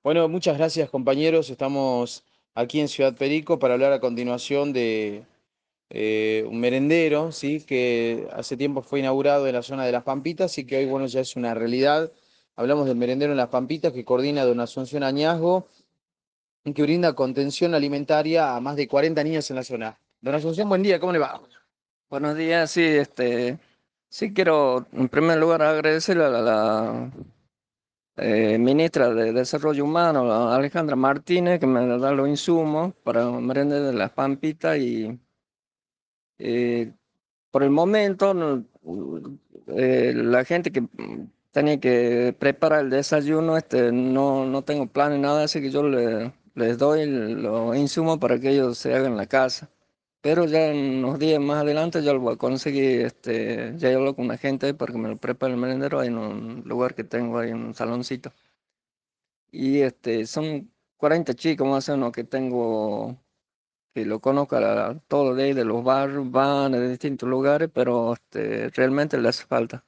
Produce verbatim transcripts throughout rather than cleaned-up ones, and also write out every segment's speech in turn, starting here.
Bueno, muchas gracias compañeros. Estamos aquí en Ciudad Perico para hablar a continuación de eh, un merendero, ¿sí? Que hace tiempo fue inaugurado en la zona de Las Pampitas y que hoy, bueno, ya es una realidad. Hablamos del merendero en Las Pampitas que coordina Don Asunción Añazgo y que brinda contención alimentaria a más de cuarenta niños en la zona. Don Asunción, buen día, ¿cómo le va? Buenos días, sí, este, sí quiero en primer lugar agradecerle a la, la, eh, ministra de Desarrollo Humano, a Alejandra Martínez, que me da los insumos para merendar de las Pampitas y eh, por el momento no, eh, la gente que mm, tenía que preparar el desayuno, este, no, no tengo planes nada, así que yo le- les doy los insumos para que ellos se hagan en la casa. Pero ya en unos días más adelante ya lo voy a conseguir, este, ya hablo con una gente para que me lo prepare el merendero ahí en un lugar que tengo ahí en un saloncito. Y este, son cuarenta chicos más o menos que tengo, que lo conozco a, a todos de ahí, de los barrios, van de distintos lugares, pero este, realmente les hace falta.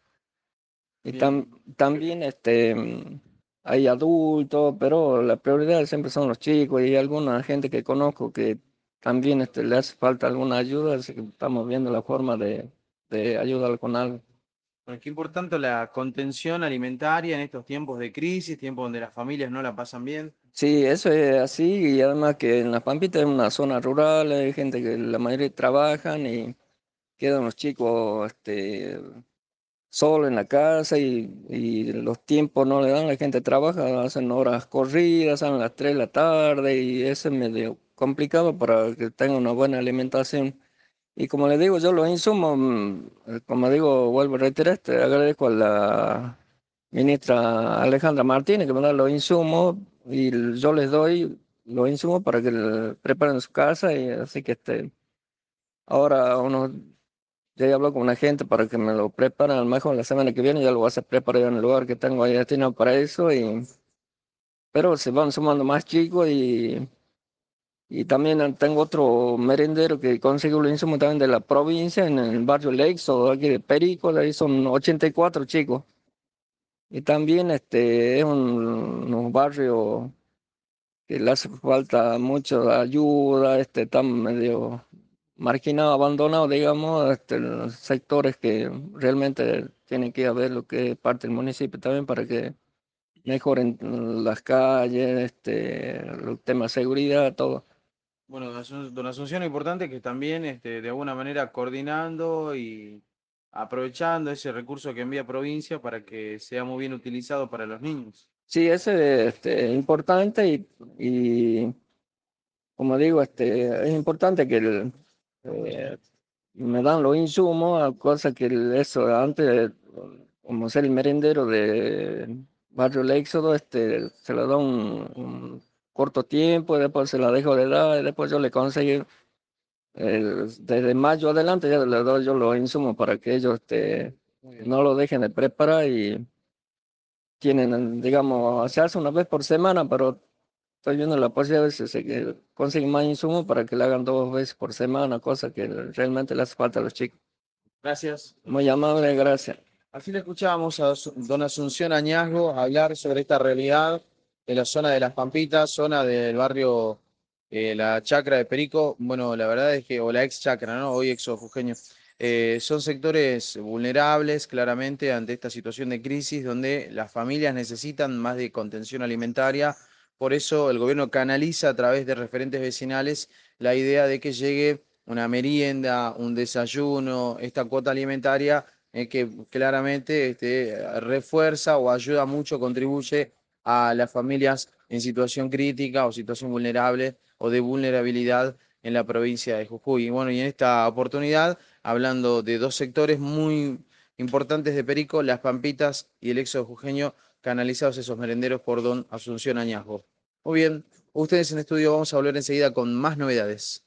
Y tam- Bien. también este, mm, hay adultos, pero la prioridad siempre son los chicos y hay alguna gente que conozco que también este, le hace falta alguna ayuda, así que estamos viendo la forma de, de ayudar con algo. Bueno, qué importante la contención alimentaria en estos tiempos de crisis, tiempos donde las familias no la pasan bien. Sí, eso es así y además que en Las Pampitas es una zona rural, hay gente que la mayoría trabajan y quedan los chicos este, solo en la casa y, y los tiempos no le dan, la gente trabaja, hacen horas corridas, salen a las tres de la tarde y eso es medio complicado para que tengan una buena alimentación. Y como le digo, yo los insumos, mm, eh, como digo, vuelvo a reiterar, te agradezco a la ministra Alejandra Martínez que me da los insumos y yo les doy los insumos para que le preparen su casa y así que este, ahora unos ya habló con una gente para que me lo preparen, a lo mejor la semana que viene ya lo voy a hacer preparar en el lugar que tengo ahí destinado para eso. Y, pero se van sumando más chicos y, y también tengo otro merendero que consigue los insumos también de la provincia en el barrio Leixo, aquí de Perico, ahí son ochenta y cuatro chicos. Y también este, es un, un barrio que le hace falta mucho ayuda, este, están medio marginado, abandonado, digamos, este, los sectores que realmente tienen que haber lo que es parte del municipio también para que mejoren las calles, este, el tema de seguridad, todo. Bueno, don Asun- don Asunción, lo importante es que también este, de alguna manera coordinando y aprovechando ese recurso que envía provincia para que sea muy bien utilizado para los niños. Sí, ese es este, importante y, y como digo, este, es importante que el, eh, me dan los insumos, a cosas que el- eso antes, como ser el merendero de Barrio El Éxodo, este, se lo da un, un corto tiempo, y después se la dejo de dar, y después yo le conseguí, el- desde mayo adelante ya le doy yo los insumos para que ellos este, Muy bien. no lo dejen de preparar y tienen, digamos, se hace una vez por semana, pero estoy viendo la posibilidad de si se que consiguen más insumos para que le hagan dos veces por semana, cosa que realmente le hace falta a los chicos. Gracias. Muy amable, gracias. Así le escuchábamos a Asu- don Asunción Añazgo hablar sobre esta realidad de la zona de Las Pampitas, zona del barrio eh, La Chacra de Perico. Bueno, la verdad es que, o la ex Chacra, ¿no? Hoy ex Jujeño. Eh, son sectores vulnerables, claramente, ante esta situación de crisis, donde las familias necesitan más de contención alimentaria. Por eso el gobierno canaliza a través de referentes vecinales la idea de que llegue una merienda, un desayuno, esta cuota alimentaria eh, que claramente este, refuerza o ayuda mucho, contribuye a las familias en situación crítica o situación vulnerable o de vulnerabilidad en la provincia de Jujuy. Y bueno, y en esta oportunidad, hablando de dos sectores muy importantes de Perico, Las Pampitas y el éxodo jujeño, canalizados esos merenderos por don Asunción Añazgo. Muy bien, ustedes en estudio vamos a volver enseguida con más novedades.